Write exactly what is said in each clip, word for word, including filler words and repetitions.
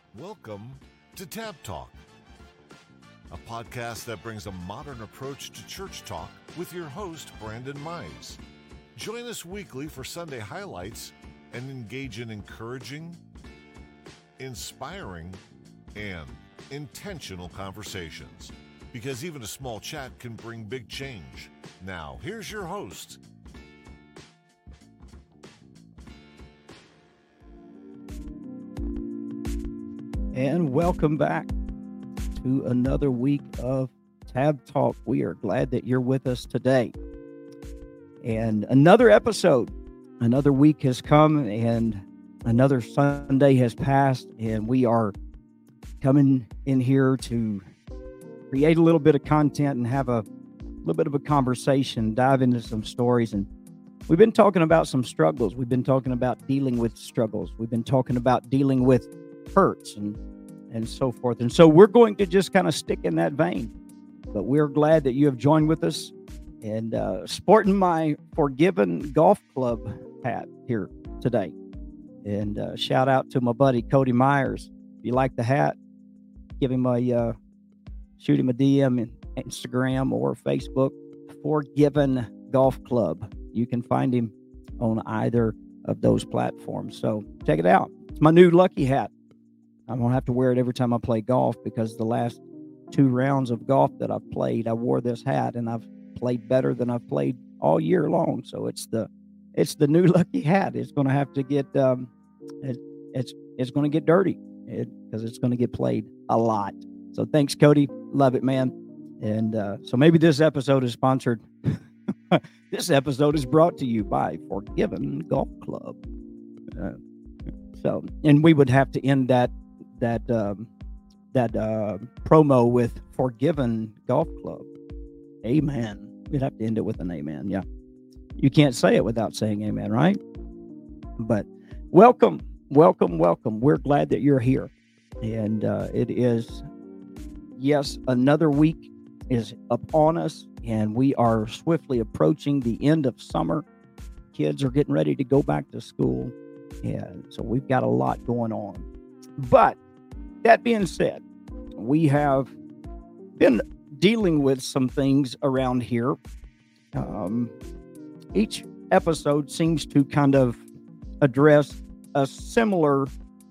Welcome to Tab Talk, a podcast that brings a modern approach to church talk with your host, Brandon Mize. Join us weekly for Sunday highlights and engage in encouraging, inspiring, and intentional conversations, because even a small chat can bring big change. Now, here's your host. And welcome back to another week of Tab Talk. We are glad that you're with us today. And another episode, another week has come and another Sunday has passed, and we are coming in here to create a little bit of content and have a little bit of a conversation, dive into some stories. And we've been talking about some struggles. We've been talking about dealing with struggles. We've been talking about dealing with hurts and and so forth. And so we're going to just kind of stick in that vein. But we're glad that you have joined with us and uh, sporting my Forgiven Golf Club hat here today. And uh, shout out to my buddy Cody Myers. If you like the hat, give him a uh, shoot him a D M in Instagram or Facebook. Forgiven Golf Club. You can find him on either of those platforms. So check it out. It's my new lucky hat. I'm going to have to wear it every time I play golf, because the last two rounds of golf that I've played, I wore this hat and I've played better than I've played all year long. So it's the it's the new lucky hat. It's going to have to get um, it, it's it's going to get dirty because it, it's going to get played a lot. So thanks, Cody. Love it, man. And uh, so maybe this episode is sponsored. This episode is brought to you by Forgiven Golf Club. Uh, so, and we would have to end that that um, that uh, promo with Forgiven Golf Club. Amen. We'd have to end it with an amen. Yeah. You can't say it without saying amen, right? But welcome, welcome, welcome. We're glad that you're here. And uh, it is, yes, another week is upon us, and we are swiftly approaching the end of summer. Kids are getting ready to go back to school. And so we've got a lot going on. But that being said, we have been dealing with some things around here. Um, each episode seems to kind of address a similar,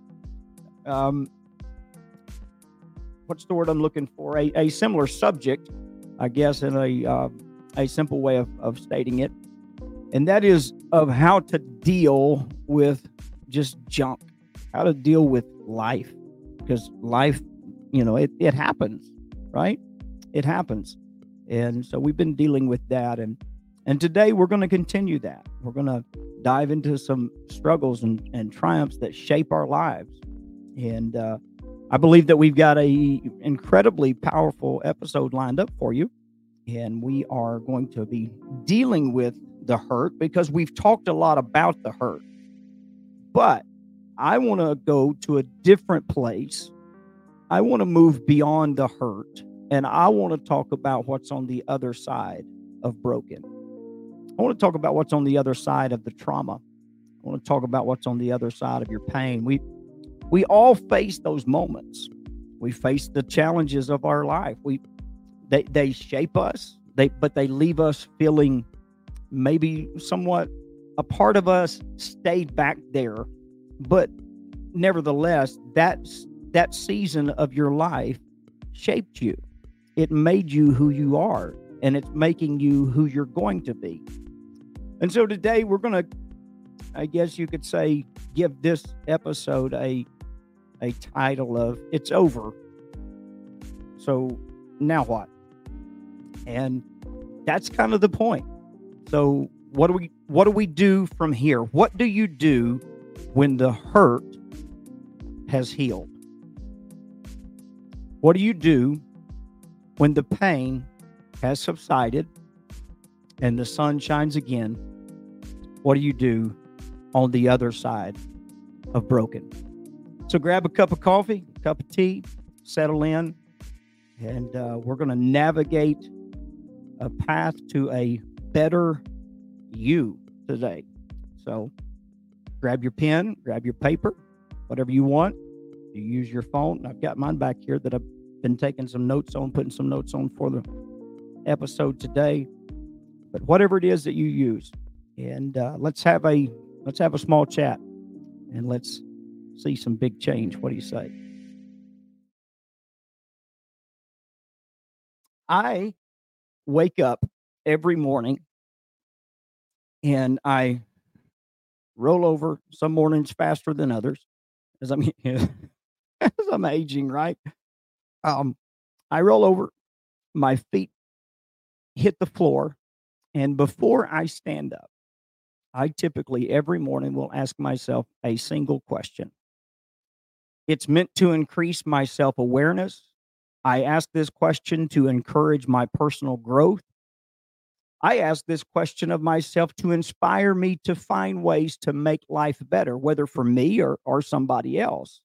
um, what's the word I'm looking for? A, a similar subject, I guess, in a uh, a simple way of, of stating it. And that is of how to deal with just junk, how to deal with life, because life, you know, it, it happens, right? It happens. And so we've been dealing with that. And, and today we're going to continue that. We're going to dive into some struggles and, and triumphs that shape our lives. And uh, I believe that we've got a incredibly powerful episode lined up for you. And we are going to be dealing with the hurt, because we've talked a lot about the hurt. But I want to go to a different place. I want to move beyond the hurt, and I want to talk about what's on the other side of broken. I want to talk about what's on the other side of the trauma. I want to talk about what's on the other side of your pain. We we all face those moments. We face the challenges of our life. We they they shape us. They but they leave us feeling maybe somewhat a part of us stayed back there. But nevertheless, that's, that season of your life shaped you. It made you who you are, and it's making you who you're going to be. And so today we're going to, I guess you could say, give this episode a, a title of It's Over. So now what? And that's kind of the point. So what do we, what do we do from here? What do you do when the hurt has healed? What do you do when the pain has subsided and the sun shines again? What do you do on the other side of broken? So grab a cup of coffee, a cup of tea, settle in, and uh, we're going to navigate a path to a better you today. So grab your pen, grab your paper, whatever you want, You use your phone. I've got mine back here that I've been taking some notes on, putting some notes on for the episode today. But whatever it is that you use, and uh, let's have a let's have a small chat, and let's see some big change. What do you say? I wake up every morning and I roll over, some mornings faster than others, as I'm as I'm aging, right? Um, I roll over, my feet hit the floor, and before I stand up, I typically every morning will ask myself a single question. It's meant to increase my self-awareness. I ask this question to encourage my personal growth. I ask this question of myself to inspire me to find ways to make life better, whether for me or, or somebody else.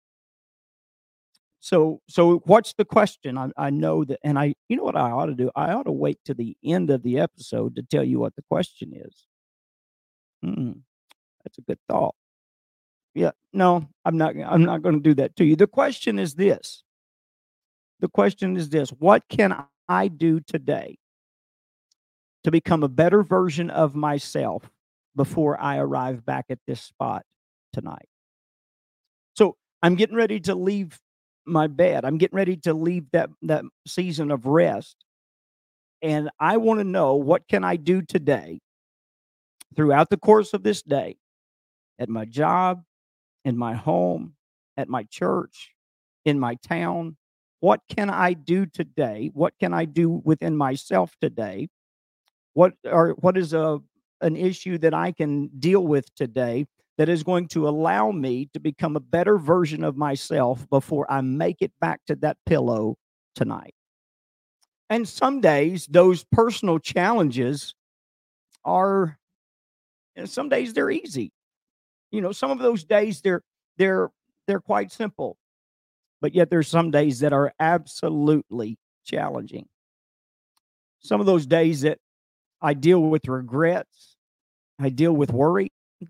So, so what's the question? I, I know that, and I, you know what I ought to do? I ought to wait to the end of the episode to tell you what the question is. Hmm, that's a good thought. Yeah, no, I'm not. I'm not going to do that to you. The question is this. The question is this: what can I do today to become a better version of myself before I arrive back at this spot tonight? So I'm getting ready to leave my bed. I'm getting ready to leave that that season of rest, and I want to know, what can I do today throughout the course of this day, at my job, in my home, at my church, in my town? What can I do today? What can I do within myself today? What are what is a an issue that I can deal with today that is going to allow me to become a better version of myself before I make it back to that pillow tonight? And some days those personal challenges are, and some days they're easy. You know, some of those days they're they're they're quite simple. But yet there's some days that are absolutely challenging. Some of those days that I deal with regrets, I deal with worry.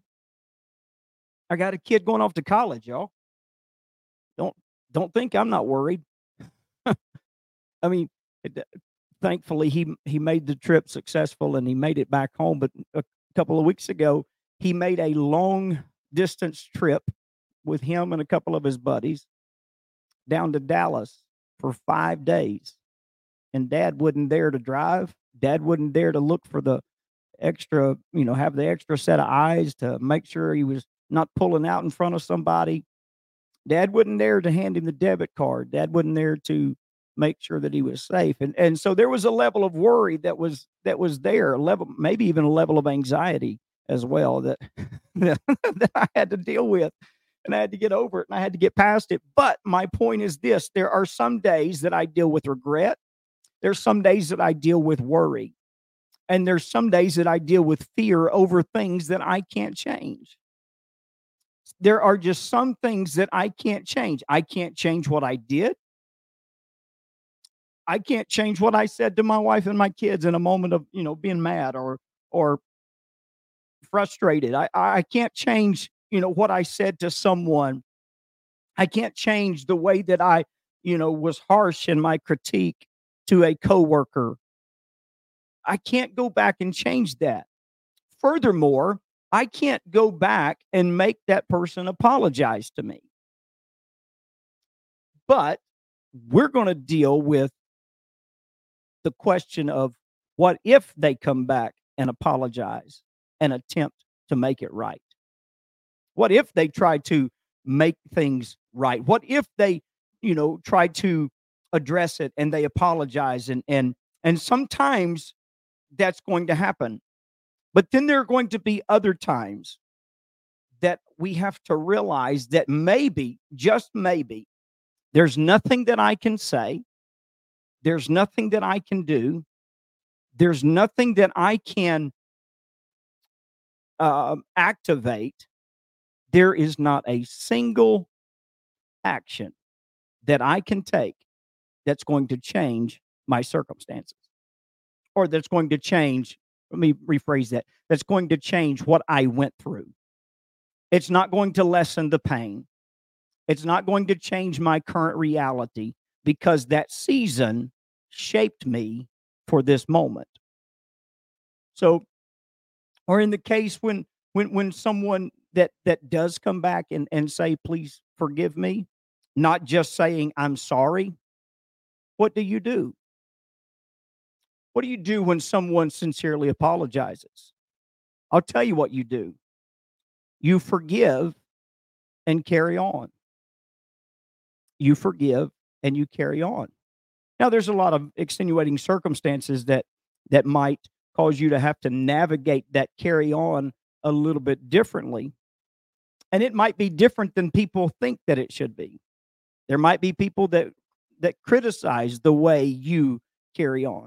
I got a kid going off to college, y'all. Don't don't think I'm not worried. I mean, it, uh, thankfully he he made the trip successful and he made it back home. But a couple of weeks ago, he made a long distance trip with him and a couple of his buddies down to Dallas for five days. And dad wasn't there to drive. Dad wasn't there to look for the extra, you know, have the extra set of eyes to make sure he was not pulling out in front of somebody. Dad wasn't there to hand him the debit card. Dad wasn't there to make sure that he was safe. And and so there was a level of worry that was that was there, a level, maybe even a level of anxiety as well that that, that I had to deal with. And I had to get over it and I had to get past it. But my point is this: there are some days that I deal with regret. There's some days that I deal with worry. And there's some days that I deal with fear over things that I can't change. There are just some things that I can't change. I can't change what I did. I can't change what I said to my wife and my kids in a moment of, you know, being mad or or frustrated. I I can't change, you know, what I said to someone. I can't change the way that I, you know, was harsh in my critique to a coworker. I can't go back and change that. Furthermore, I can't go back and make that person apologize to me. But we're going to deal with the question of, what if they come back and apologize and attempt to make it right? What if they try to make things right? What if they, you know, try to address it and they apologize, and and and sometimes that's going to happen. But then there are going to be other times that we have to realize that maybe, just maybe, there's nothing that I can say. There's nothing that I can do. There's nothing that I can uh, activate. There is not a single action that I can take that's going to change my circumstances, or that's going to change, let me rephrase that, that's going to change what I went through. It's not going to lessen the pain. It's not going to change my current reality because that season shaped me for this moment. So, or in the case when when when someone that that does come back and and say, "Please forgive me," not just saying, "I'm sorry," what do you do? What do you do when someone sincerely apologizes? I'll tell you what you do. You forgive and carry on. You forgive and you carry on. Now, there's a lot of extenuating circumstances that that might cause you to have to navigate that carry on a little bit differently, and it might be different than people think that it should be. There might be people that that criticize the way you carry on,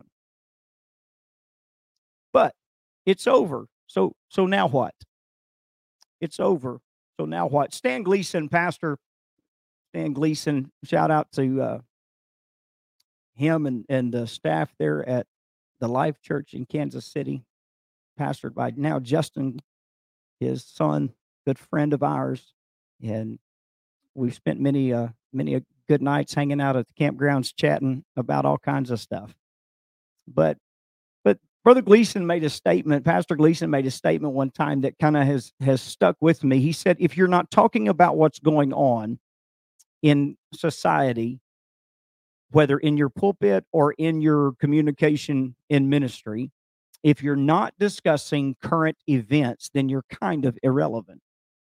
but it's over. So so now what? It's over. So now what? Stan Gleason, Pastor Stan Gleason, shout out to uh, him and and the staff there at the Life Church in Kansas City, pastored by now Justin, his son, good friend of ours, and we've spent many uh many a good nights hanging out at the campgrounds chatting about all kinds of stuff. But but Brother Gleason made a statement, Pastor Gleason made a statement one time that kind of has has stuck with me. He said, if you're not talking about what's going on in society, whether in your pulpit or in your communication in ministry, if you're not discussing current events, then you're kind of irrelevant.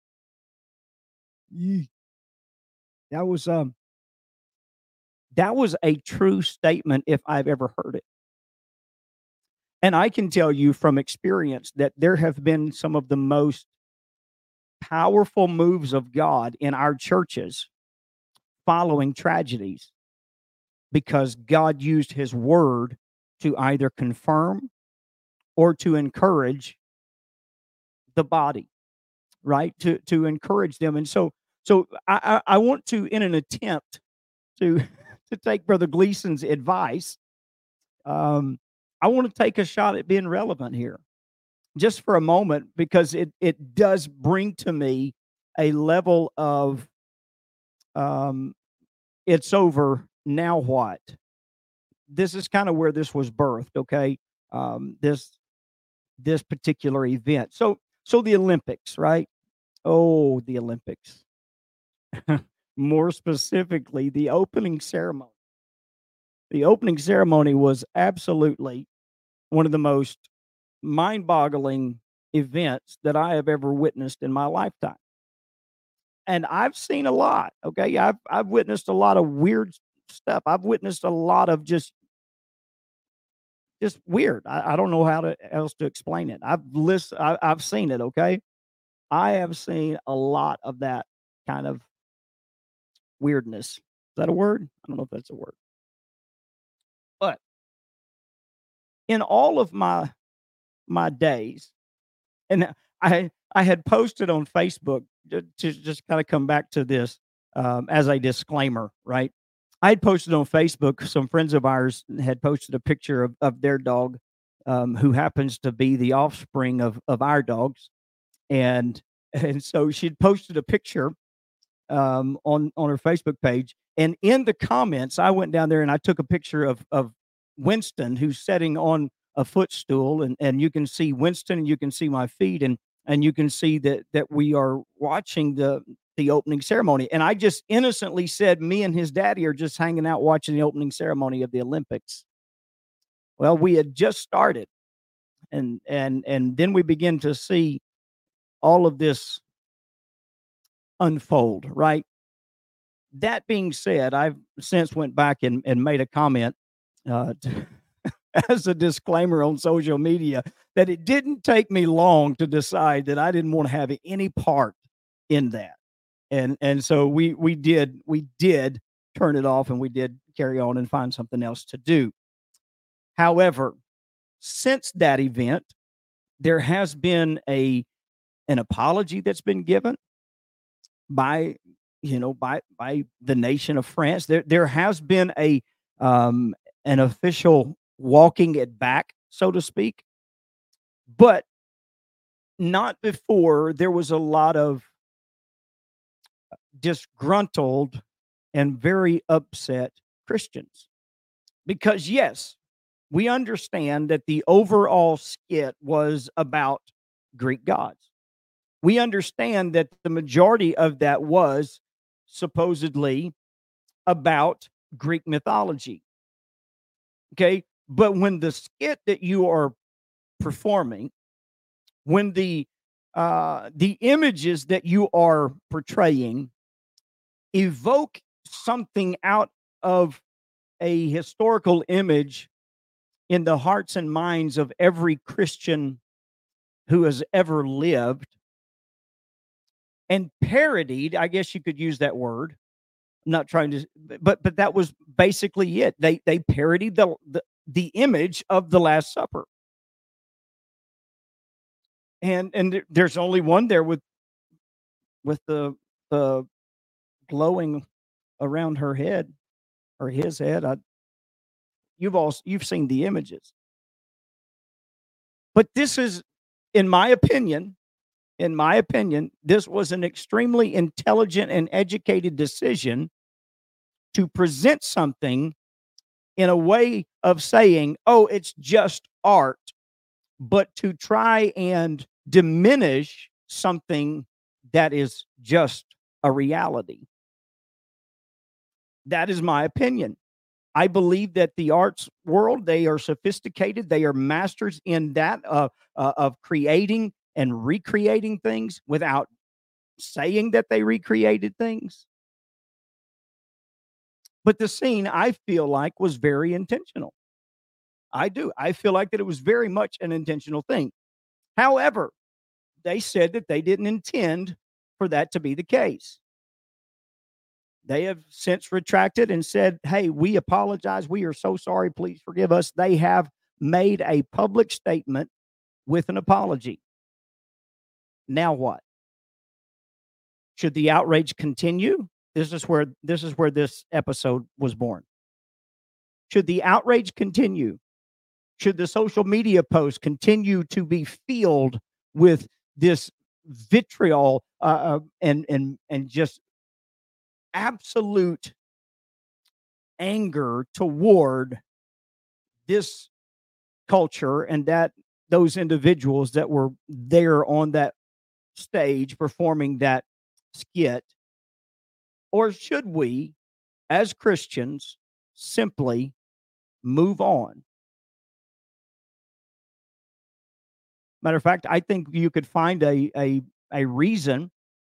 Yee. That was um that was a true statement if I've ever heard it. And I can tell you from experience that there have been some of the most powerful moves of God in our churches following tragedies because God used his word to either confirm or to encourage the body, right? To to encourage them. And so so I I, I want to, in an attempt to to take Brother Gleason's advice, um, I want to take a shot at being relevant here, just for a moment, because it it does bring to me a level of um, it's over. Now what? This is kind of where this was birthed. Okay, um, this this particular event. So so the Olympics, right? Oh, the Olympics. More specifically, the opening ceremony. The opening ceremony was absolutely one of the most mind-boggling events that I have ever witnessed in my lifetime. And I've seen a lot, okay? I've I've witnessed a lot of weird stuff. I've witnessed a lot of just just weird. I, I don't know how to else to explain it. I've list I, I've seen it, okay? I have seen a lot of that kind of weirdness. Is that a word? I don't know if that's a word. But in all of my my days, and I I had posted on Facebook to, to just kind of come back to this um, as a disclaimer, right? I had posted on Facebook. Some friends of ours had posted a picture of, of their dog, um, who happens to be the offspring of of our dogs, and and so she'd posted a picture um, on on her Facebook page, and in the comments, I went down there and I took a picture of of Winston, who's sitting on a footstool, and and you can see Winston, and you can see my feet, and and you can see that that we are watching the the opening ceremony. And I just innocently said, me and his daddy are just hanging out watching the opening ceremony of the Olympics. Well, we had just started, and and and then we begin to see all of this unfold, right? That being said, I've since went back and, and made a comment uh, to, as a disclaimer on social media that it didn't take me long to decide that I didn't want to have any part in that. And and so we we did we did turn it off, and we did carry on and find something else to do. However, since that event, there has been a an apology that's been given by you know by by the nation of France. There there has been a um, an official walking it back, so to speak, but not before there was a lot of disgruntled and very upset Christians. Because, yes, we understand that the overall skit was about Greek gods. We understand that the majority of that was supposedly about Greek mythology. Okay? But when the skit that you are performing, when the uh, the images that you are portraying evoke something out of a historical image in the hearts and minds of every Christian who has ever lived, and parodied, I guess you could use that word. I'm not trying to, but but that was basically it. They they parodied the the, the image of the Last Supper. And and there's only one there with with the the glowing around her head or his head. I, you've all you've seen the images. But this is, in my opinion, in my opinion, this was an extremely intelligent and educated decision to present something in a way of saying, oh, it's just art, but to try and diminish something that is just a reality. That is my opinion. I believe that the arts world, they are sophisticated. They are masters in that uh, uh, of creating and recreating things without saying that they recreated things. But the scene, I feel like, was very intentional. I do. I feel like that it was very much an intentional thing. However, they said that they didn't intend for that to be the case. They have since retracted and said, hey, we apologize. We are so sorry. Please forgive us. They have made a public statement with an apology. Now what? Should the outrage continue? This is where this is where this episode was born. Should the outrage continue? Should the social media posts continue to be filled with this vitriol uh, and and and just absolute anger toward this culture and that those individuals that were there on that stage performing that skit? Or should we, as Christians, simply move on? Matter of fact, I think you could find a a a reason.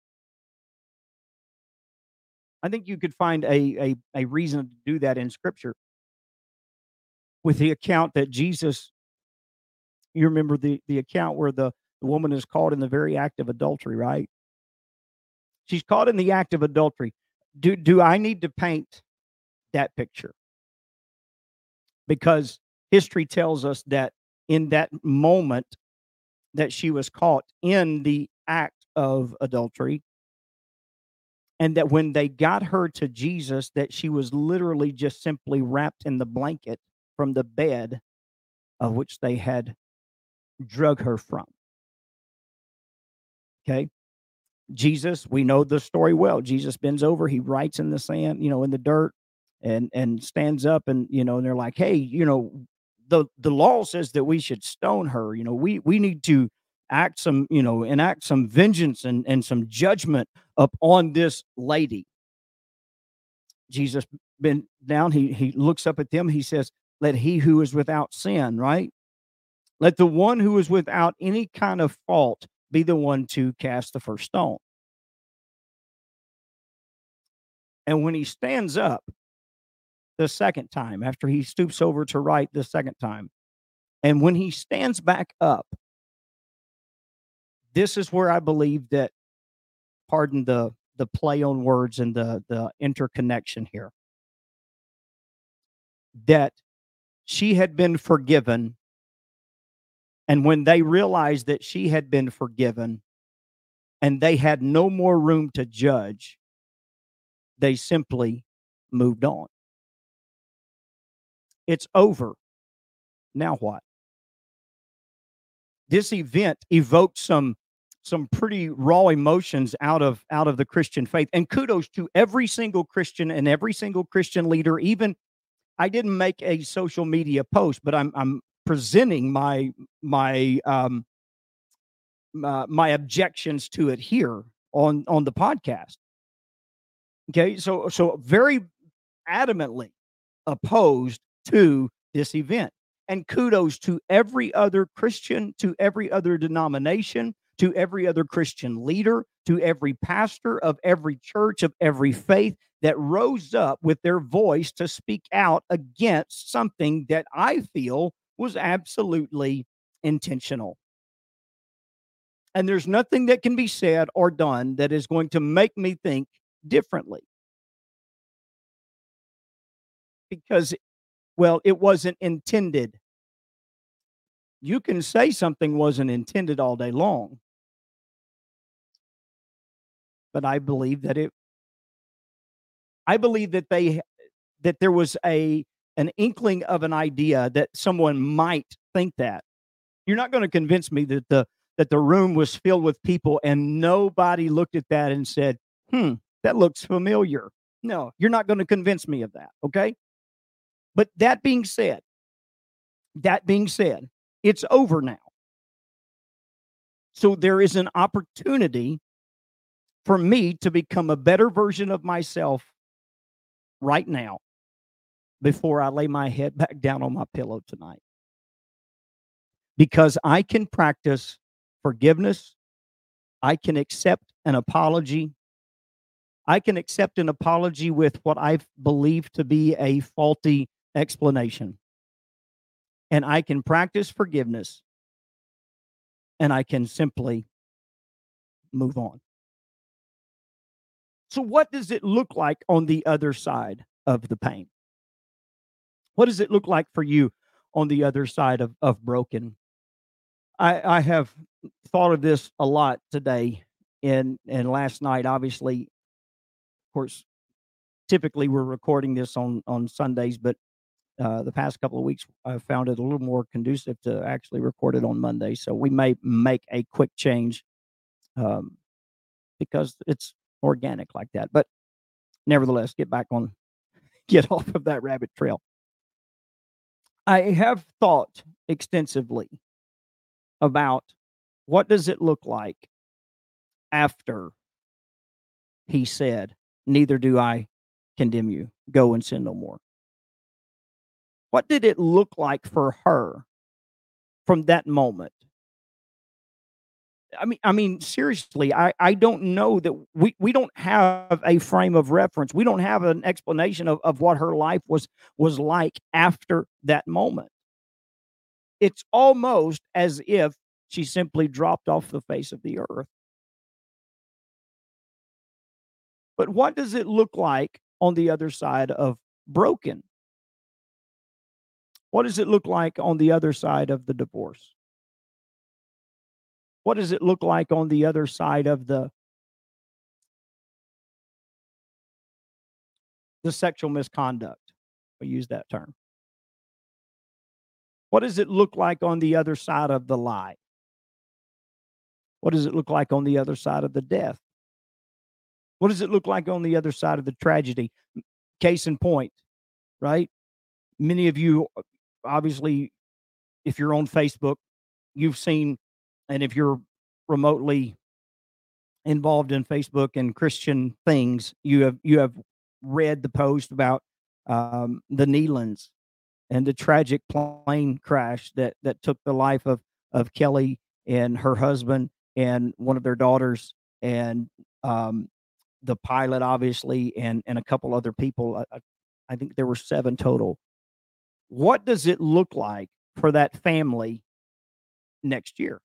I think you could find a a a reason to do that in Scripture. With the account that Jesus, you remember the the account where the, the woman is caught in the very act of adultery, right? She's caught in the act of adultery. Do do I need to paint that picture? Because history tells us that in that moment that she was caught in the act of adultery, and that when they got her to Jesus, that she was literally just simply wrapped in the blanket from the bed of which they had drug her from. Okay. Jesus, we know the story well. Jesus bends over, he writes in the sand, you know, in the dirt, and and stands up, and you know, and they're like, hey, you know, the the law says that we should stone her. You know, we we need to act some, you know, enact some vengeance and and some judgment upon this lady. Jesus bent down, he he looks up at them, he says, let he who is without sin, right? Let the one who is without any kind of fault be the one to cast the first stone. And when he stands up the second time, after he stoops over to write the second time, and when he stands back up, this is where I believe that, pardon the the play on words and the the interconnection here, that she had been forgiven. And when they realized that she had been forgiven and they had no more room to judge, they simply moved on. It's over. Now what? This event evoked some some pretty raw emotions out of out of the Christian faith. And kudos to every single Christian and every single Christian leader. Even I didn't make a social media post, but I'm I'm presenting my my um uh, my objections to it here on on the podcast. Okay, so so very adamantly opposed to this event. And kudos to every other Christian, to every other denomination, to every other Christian leader, to every pastor of every church, of every faith that rose up with their voice to speak out against something that I feel was absolutely intentional. And there's nothing that can be said or done that is going to make me think differently. Because, well, it wasn't intended. You can say something wasn't intended all day long, but I believe that it, I believe that they, that there was a, an inkling of an idea that someone might think that. You're not going to convince me that the, that the room was filled with people and nobody looked at that and said, hmm, that looks familiar. No, you're not going to convince me of that. Okay. But that being said, that being said, it's over now. So there is an opportunity for me to become a better version of myself right now before I lay my head back down on my pillow tonight. Because I can practice forgiveness. I can accept an apology. I can accept an apology with what I believe to be a faulty explanation. And I can practice forgiveness. And I can simply move on. So what does it look like on the other side of the pain? What does it look like for you on the other side of, of broken? I, I have thought of this a lot today and, and last night, obviously, of course, typically we're recording this on, on Sundays, but uh, the past couple of weeks, I found it a little more conducive to actually record it on Monday. So we may make a quick change um, because it's organic like that. But nevertheless, get back on, get off of that rabbit trail. I have thought extensively about what does it look like after he said, neither do I condemn you, go and sin no more. What did it look like for her from that moment? I mean, I mean, seriously, I, I don't know that we, we don't have a frame of reference. We don't have an explanation of, of what her life was, was like after that moment. It's almost as if she simply dropped off the face of the earth. But what does it look like on the other side of broken? What does it look like on the other side of the divorce? What does it look like on the other side of the the sexual misconduct? We use that term. What does it look like on the other side of the lie? What does it look like on the other side of the death? What does it look like on the other side of the tragedy? Case in point, right? Many of you, obviously, if you're on Facebook, you've seen, and if you're remotely involved in Facebook and Christian things, you have you have read the post about um, the Nealons and the tragic plane crash that that took the life of of Kelly and her husband and one of their daughters and um, the pilot, obviously, and and a couple other people. I, I think there were seven total. What does it look like for that family next year?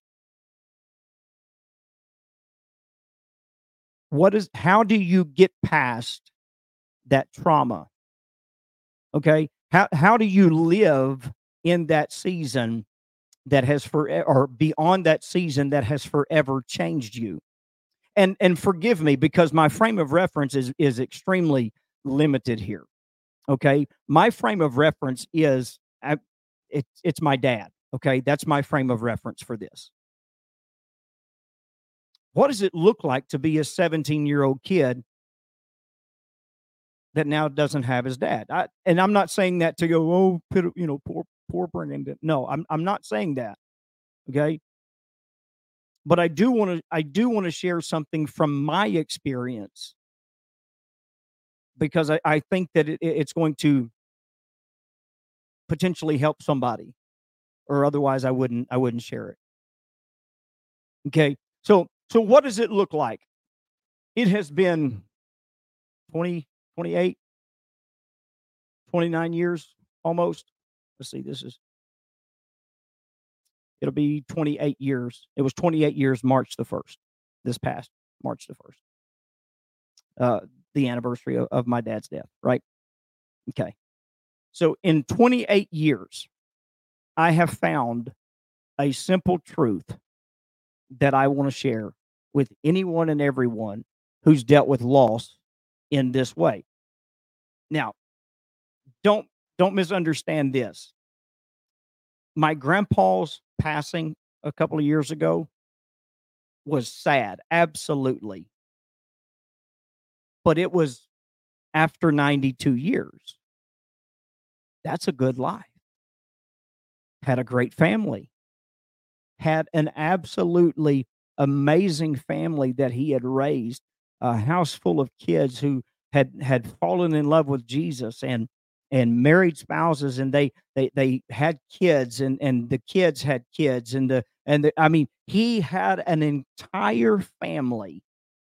What is, how do you get past that trauma? Okay. How, how do you live in that season that has for, or beyond that season that has forever changed you? And, and forgive me because my frame of reference is, is extremely limited here. Okay. My frame of reference is, I, it, it's my dad. Okay. That's my frame of reference for this. What does it look like to be a seventeen-year-old kid that now doesn't have his dad? I, and I'm not saying that to go, oh, you know, poor, poor Brandon. No, I'm, I'm not saying that. Okay. But I do want to, I do want to share something from my experience, because I, I think that it, it's going to potentially help somebody, or otherwise I wouldn't, I wouldn't share it. Okay. So, so what does it look like? It has been twenty, twenty-eight, twenty-nine years almost. Let's see, this is, it'll be twenty-eight years. It was twenty-eight years, March the first, this past March the first. Uh, the anniversary of, of my dad's death, right? Okay. So in twenty-eight years, I have found a simple truth that I want to share with anyone and everyone who's dealt with loss in this way. Now, don't don't misunderstand this. My grandpa's passing a couple of years ago was sad, absolutely. But it was after ninety-two years. That's a good life. Had a great family. Had an absolutely amazing family that he had raised, a house full of kids who had had fallen in love with Jesus, and and married spouses, and they they they had kids, and and the kids had kids, and the and the, I mean, he had an entire family,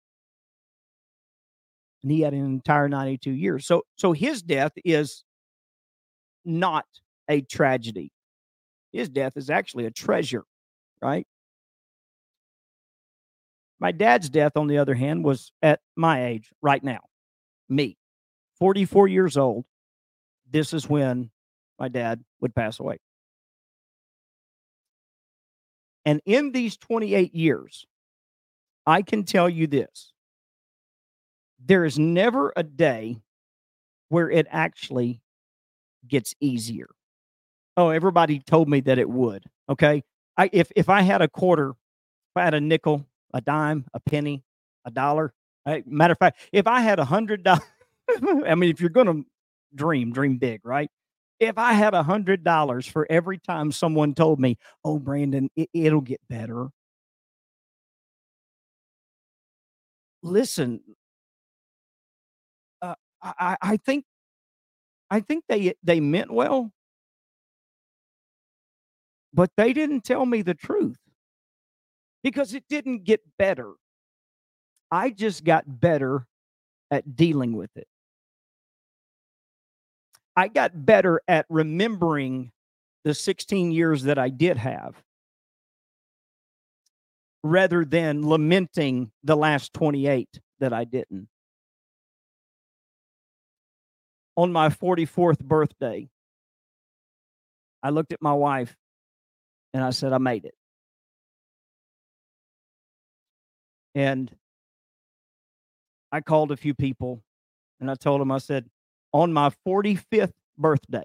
and he had an entire ninety-two years. So so his death is not a tragedy. His death is actually a treasure, right? My dad's death, on the other hand, was at my age right now. Me, forty-four years old. This is when my dad would pass away. And in these twenty-eight years, I can tell you this. There is never a day where it actually gets easier. Oh, everybody told me that it would. Okay. I, if, if I had a quarter, if I had a nickel, a dime, a penny, a dollar, I, matter of fact, if I had a hundred dollars, I mean, if you're going to dream, dream big, right? If I had a hundred dollars for every time someone told me, oh, Brandon, it, it'll get better. Listen, uh, I, I think, I think they, they meant well, but they didn't tell me the truth, because it didn't get better. I just got better at dealing with it. I got better at remembering the sixteen years that I did have, rather than lamenting the last twenty-eight that I didn't. On my forty-fourth birthday, I looked at my wife and I said, I made it. And I called a few people and I told them, I said, on my forty-fifth birthday,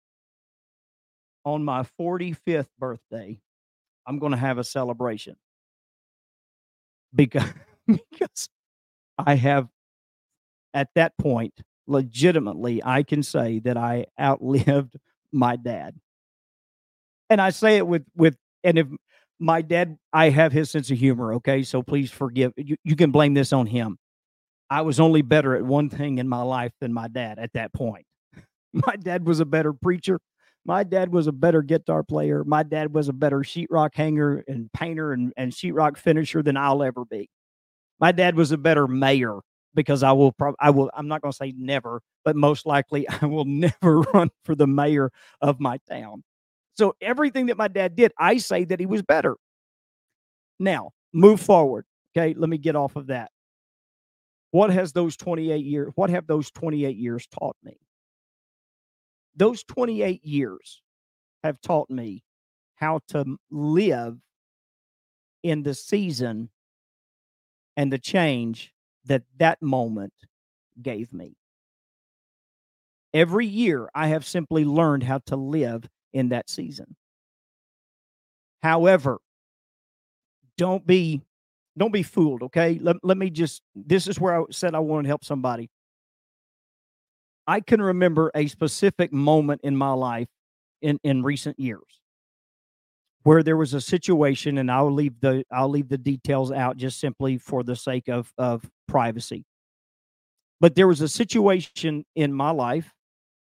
on my forty-fifth birthday, I'm going to have a celebration, because, because I have, at that point, legitimately, I can say that I outlived my dad. And I say it with, with, and if my dad, I have his sense of humor. Okay. So please forgive, you, you can blame this on him. I was only better at one thing in my life than my dad at that point. My dad was a better preacher. My dad was a better guitar player. My dad was a better sheetrock hanger and painter and, and sheetrock finisher than I'll ever be. My dad was a better mayor, because I will, pro- I will, I'm not going to say never, but most likely I will never run for the mayor of my town. So everything that my dad did, I say that he was better. Now, move forward. Okay, let me get off of that. What has those twenty-eight years, what have those twenty-eight years taught me? Those twenty-eight years have taught me how to live in the season and the change that that moment gave me. Every year, I have simply learned how to live in that season. However, don't be don't be fooled, okay? Let, let me just, this is where I said I wanted to help somebody. I can remember a specific moment in my life in, in recent years where there was a situation, and I'll leave the I'll leave the details out just simply for the sake of, of privacy. But there was a situation in my life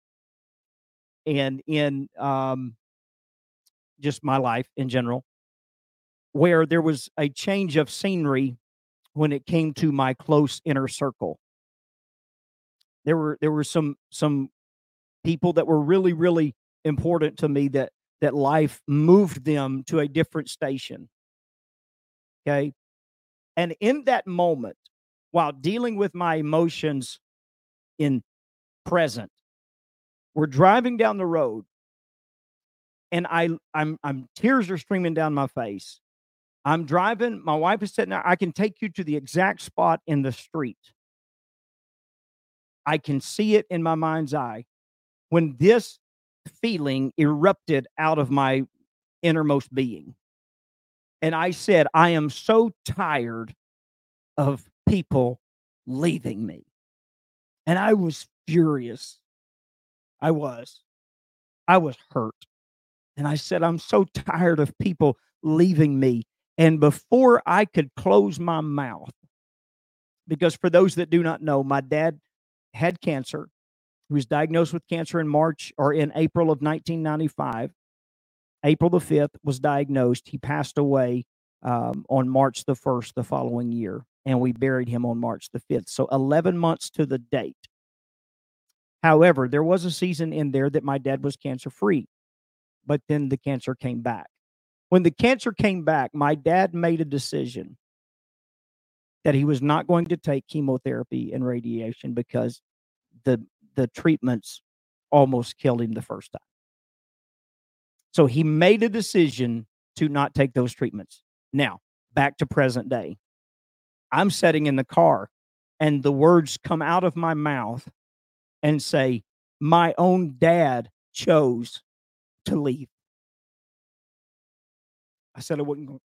and in um, just my life in general where there was a change of scenery when it came to my close inner circle. There were there were some some people that were really, really important to me that that life moved them to a different station. Okay. And in that moment, while dealing with my emotions in present, we're driving down the road and I I'm I'm tears are streaming down my face. I'm driving, my wife is sitting there. I can take you to the exact spot in the street. I can see it in my mind's eye when this feeling erupted out of my innermost being. And I said, I am so tired of people leaving me. And I was furious. I was. I was hurt. And I said, I'm so tired of people leaving me. And before I could close my mouth, because for those that do not know, my dad had cancer. He was diagnosed with cancer in March or in April of nineteen ninety-five. April the fifth was diagnosed. He passed away um, on March the first the following year, and we buried him on March the fifth. So eleven months to the date. However, there was a season in there that my dad was cancer-free, but then the cancer came back. When the cancer came back, my dad made a decision that he was not going to take chemotherapy and radiation because the the treatments almost killed him the first time. So he made a decision to not take those treatments. Now, back to present day. I'm sitting in the car and the words come out of my mouth and say, my own dad chose to leave. I said I wouldn't go.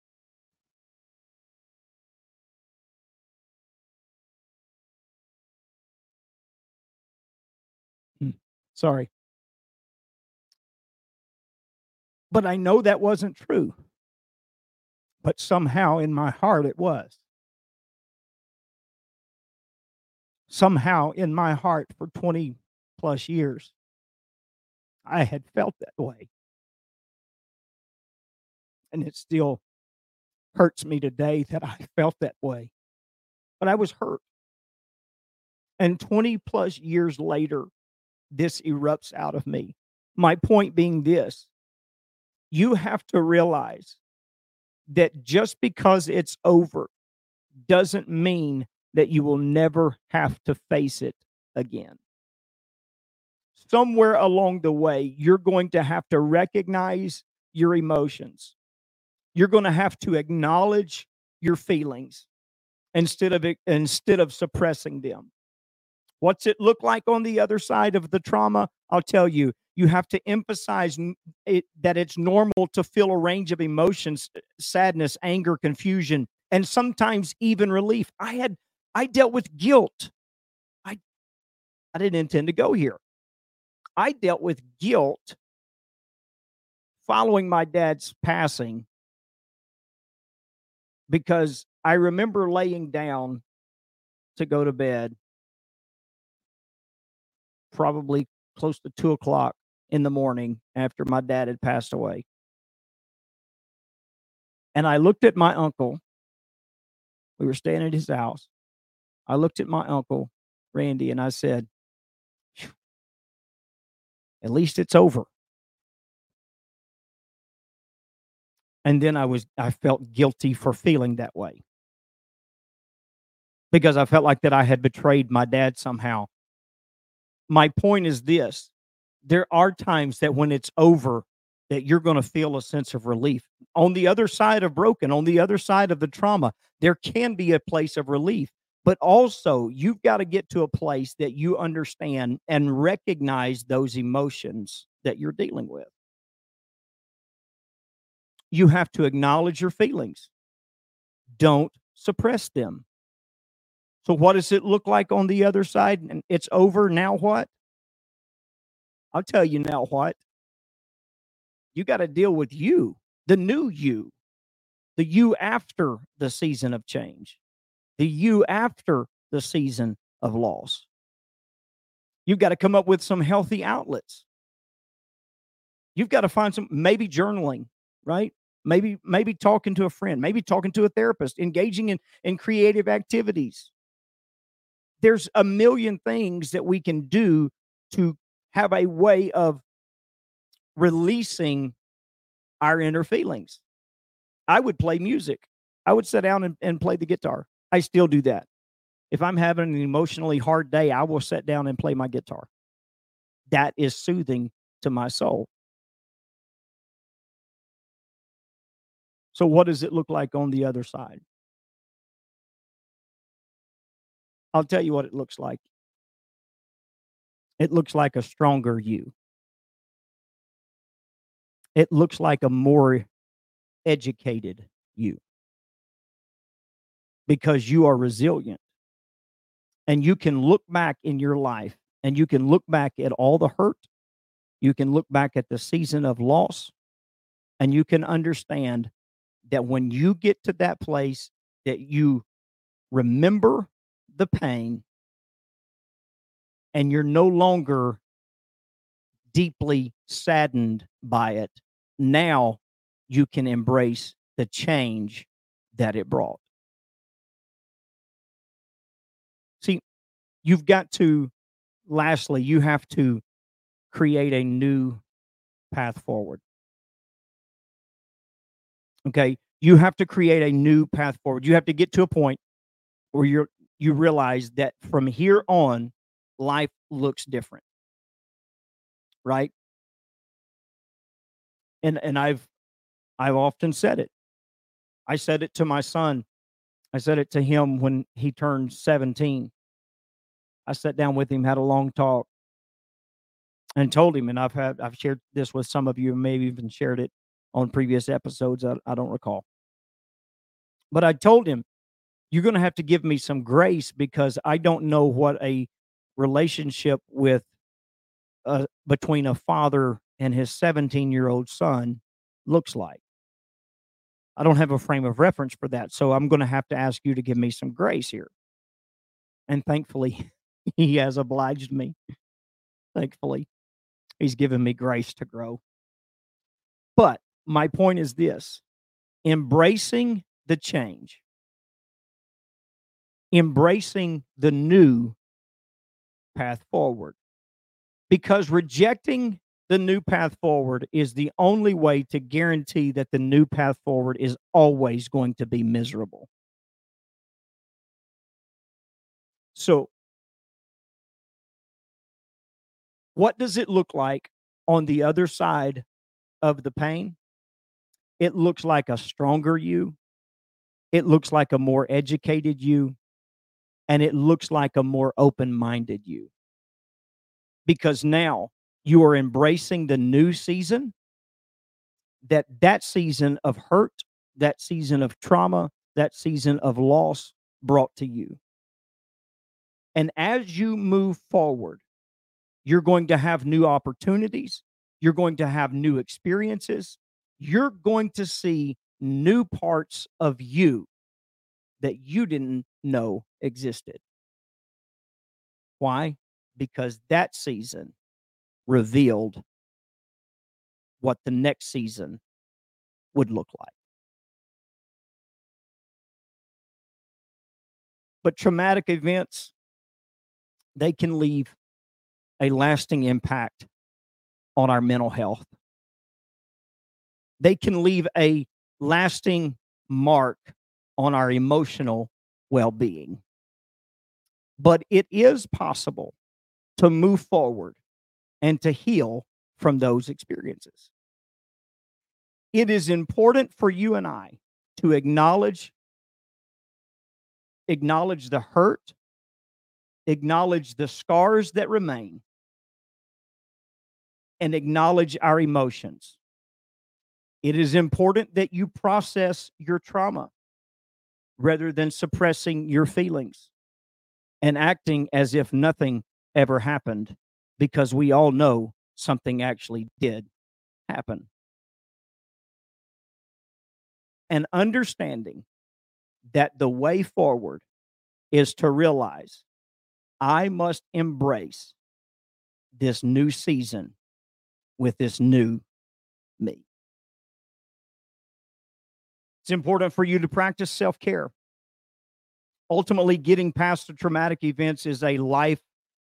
Hmm, sorry. But I know that wasn't true. But somehow in my heart it was. Somehow in my heart for twenty plus years, I had felt that way. And it still hurts me today that I felt that way. But I was hurt. And twenty plus years later, this erupts out of me. My point being this: you have to realize that just because it's over doesn't mean that you will never have to face it again. Somewhere along the way, you're going to have to recognize your emotions. You're going to have to acknowledge your feelings instead of instead of suppressing them. What's it look like on the other side of the trauma? I'll tell you, you have to emphasize it, that it's normal to feel a range of emotions: sadness, anger, confusion, and sometimes even relief. I had, I dealt with guilt. I, I didn't intend to go here. I dealt with guilt following my dad's passing because I remember laying down to go to bed probably close to two o'clock in the morning after my dad had passed away. And I looked at my uncle. We were staying at his house. I looked at my uncle, Randy, and I said, at least it's over. And then I was, I felt guilty for feeling that way because I felt like that I had betrayed my dad somehow. My point is this: there are times that when it's over, that you're going to feel a sense of relief. On the other side of broken, on the other side of the trauma, there can be a place of relief. But also, you've got to get to a place that you understand and recognize those emotions that you're dealing with. You have to acknowledge your feelings. Don't suppress them. So what does it look like on the other side? And it's over. Now what? I'll tell you now what. You got to deal with you, the new you, the you after the season of change, the you after the season of loss. You've got to come up with some healthy outlets. You've got to find some, maybe journaling, right? Maybe, maybe talking to a friend, maybe talking to a therapist, engaging in, in creative activities. There's a million things that we can do to have a way of releasing our inner feelings. I would play music. I would sit down and, and play the guitar. I still do that. If I'm having an emotionally hard day, I will sit down and play my guitar. That is soothing to my soul. So what does it look like on the other side? I'll tell you what it looks like. It looks like a stronger you. It looks like a more educated you. Because you are resilient. And you can look back in your life and you can look back at all the hurt. You can look back at the season of loss. And you can understand that when you get to that place that you remember the pain and you're no longer deeply saddened by it, now you can embrace the change that it brought. See, you've got to, lastly, you have to create a new path forward. Okay, you have to create a new path forward. You have to get to a point where you're you realize that from here on, life looks different, right? And and I've I've often said it. I said it to my son. I said it to him when he turned seventeen. I sat down with him, had a long talk, and told him. And I've had I've shared this with some of you, maybe even shared it on previous episodes. I, I don't recall. But I told him, you're going to have to give me some grace because I don't know what a relationship with uh, between a father and his seventeen-year-old son looks like. I don't have a frame of reference for that, so I'm going to have to ask you to give me some grace here. And thankfully, he has obliged me. Thankfully, he's given me grace to grow. But my point is this: embracing the change, embracing the new path forward. Because rejecting the new path forward is the only way to guarantee that the new path forward is always going to be miserable. So, what does it look like on the other side of the pain? It looks like a stronger you. It looks like a more educated you. And it looks like a more open-minded you. Because now you are embracing the new season, that that season of hurt, that season of trauma, that season of loss brought to you. And as you move forward, you're going to have new opportunities. You're going to have new experiences. You're going to see new parts of you that you didn't know existed. Why? Because that season revealed what the next season would look like. But traumatic events, they can leave a lasting impact on our mental health. They can leave a lasting mark on our emotional well-being. But it is possible to move forward and to heal from those experiences. It is important for you and I to acknowledge, acknowledge the hurt, acknowledge the scars that remain, and acknowledge our emotions. It is important that you process your trauma. rather than suppressing your feelings and acting as if nothing ever happened, because we all know something actually did happen. And understanding that the way forward is to realize I must embrace this new season with this new me. It's important for you to practice self-care. Ultimately, getting past the traumatic events is a life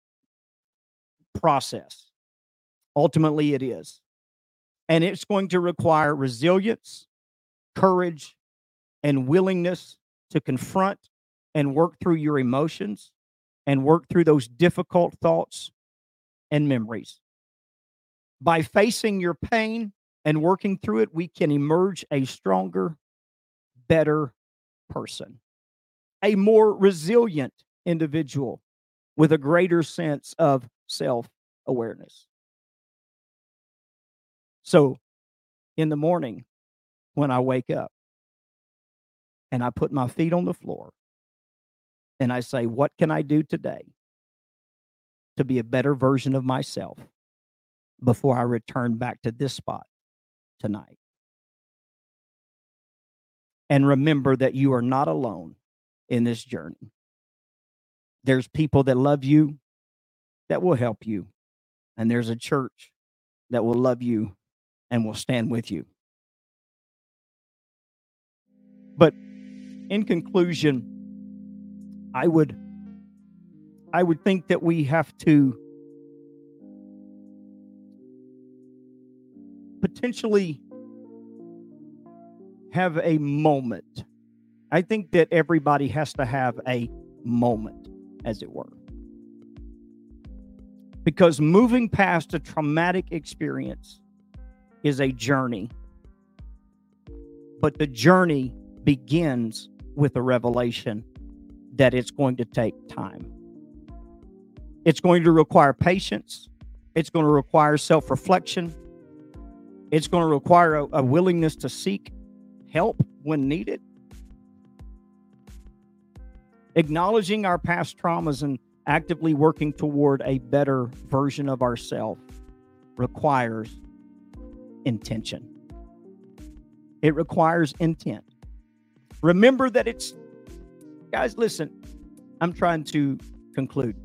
process. Ultimately, it is. And it's going to require resilience, courage, and willingness to confront and work through your emotions and work through those difficult thoughts and memories. By facing your pain and working through it, we can emerge a stronger, better person, a more resilient individual with a greater sense of self-awareness. So, in the morning, when I wake up and I put my feet on the floor and I say, what can I do today to be a better version of myself before I return back to this spot tonight? And remember that you are not alone in this journey. There's people that love you, that will help you. And there's a church that will love you and will stand with you. But in conclusion, I would I would think that we have to potentially have a moment. I think that everybody has to have a moment, as it were. Because moving past a traumatic experience is a journey. But the journey begins with a revelation that it's going to take time. It's going to require patience. It's going to require self-reflection. It's going to require a, a willingness to seek help when needed. Acknowledging our past traumas and actively working toward a better version of ourselves requires intention. It requires intent. Remember that it's, guys, listen, I'm trying to conclude.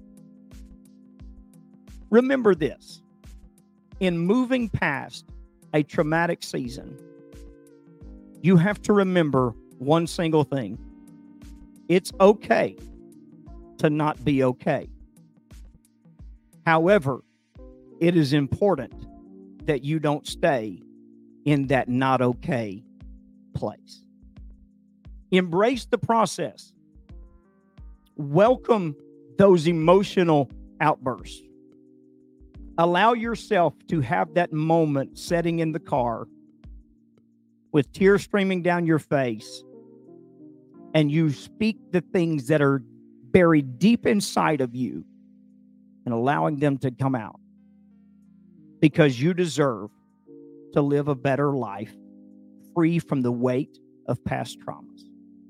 Remember this. In moving past a traumatic season, you have to remember one single thing. It's okay to not be okay. However, it is important that you don't stay in that not okay place. Embrace the process. Welcome those emotional outbursts. Allow yourself to have that moment sitting in the car with tears streaming down your face, and you speak the things that are buried deep inside of you and allowing them to come out, because you deserve to live a better life free from the weight of past traumas.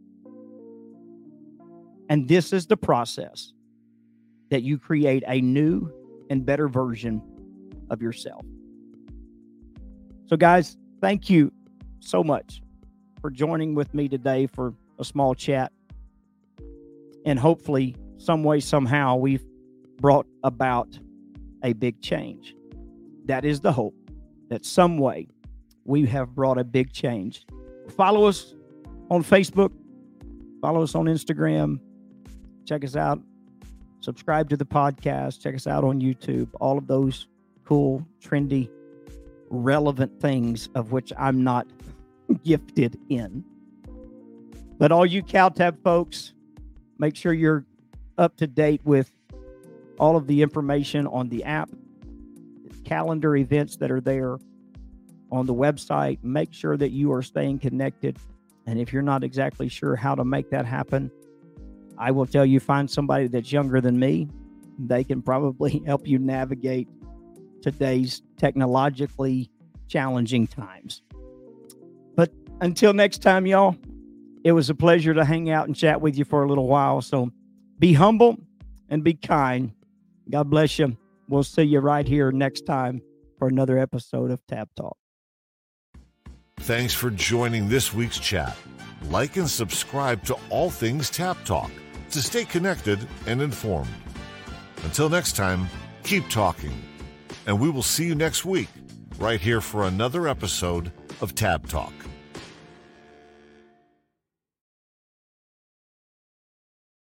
And this is the process that you create a new and better version of yourself. So guys, thank you so much for joining with me today for a small chat. And hopefully, some way, somehow, we've brought about a big change. That is the hope, that some way we have brought a big change. Follow us on Facebook. Follow us on Instagram. Check us out. Subscribe to the podcast. Check us out on YouTube. All of those cool, trendy, relevant things of which I'm not gifted in. But all you CalTab folks, make sure you're up to date with all of the information on the app, calendar events that are there on the website. Make sure that you are staying connected. And if you're not exactly sure how to make that happen, I will tell you, find somebody that's younger than me. They can probably help you navigate today's technologically challenging times. But until next time, y'all, it was a pleasure to hang out and chat with you for a little while. So be humble and be kind. God bless you. We'll see you right here next time for another episode of Tab Talk. Thanks for joining this week's chat. Like and subscribe to All Things Tab Talk to stay connected and informed. Until next time, keep talking, and we will see you next week right here for another episode of Tab Talk.